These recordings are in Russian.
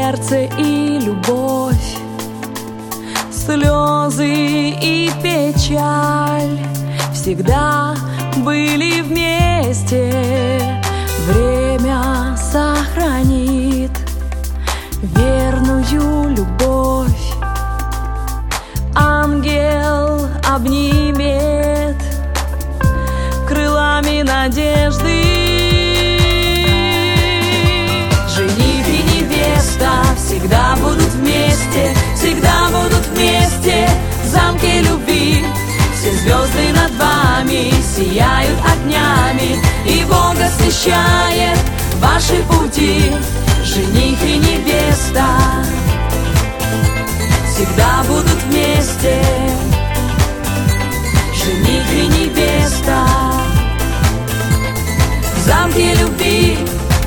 сердце и любовь, слезы и печаль всегда были вместе. Время сохранит верную любовь, ангел обнимет крылами надежды. Жених и невеста всегда будут вместе, всегда будут вместе в замке любви. Все звезды над вами сияют огнями, и Бог освещает ваши пути. Жених и невеста всегда будут вместе. Жених и невеста в замке любви.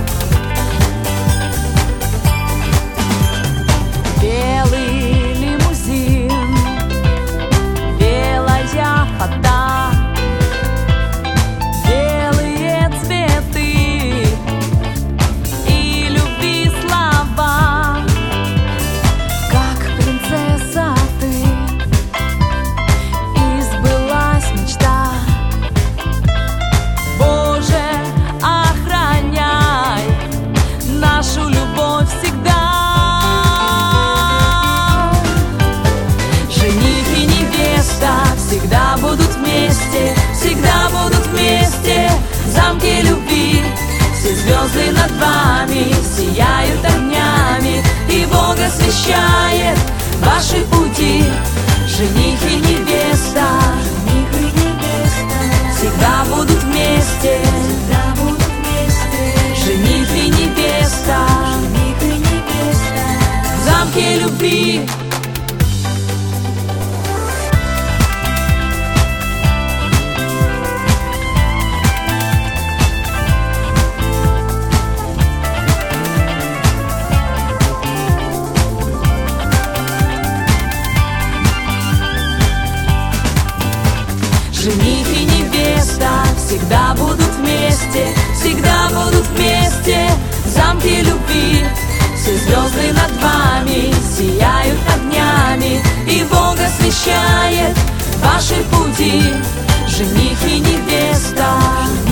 Белый лимузин, белая вода, белые цветы и любви слова. Как принцесса ты, и сбылась мечта. Боже, охраняй нашу любовь всегда. Жених и невеста всегда будут вместе, всегда будут вместе в замке любви. Все звезды над вами сияют огнями, и Бог освещает ваши пути. Жених и невеста всегда будут вместе, жених и невеста в замке любви. Жених и невеста всегда будут вместе, всегда будут вместе в замке любви. Все звезды над вами сияют огнями, и Бог освещает ваши пути. Жених и невеста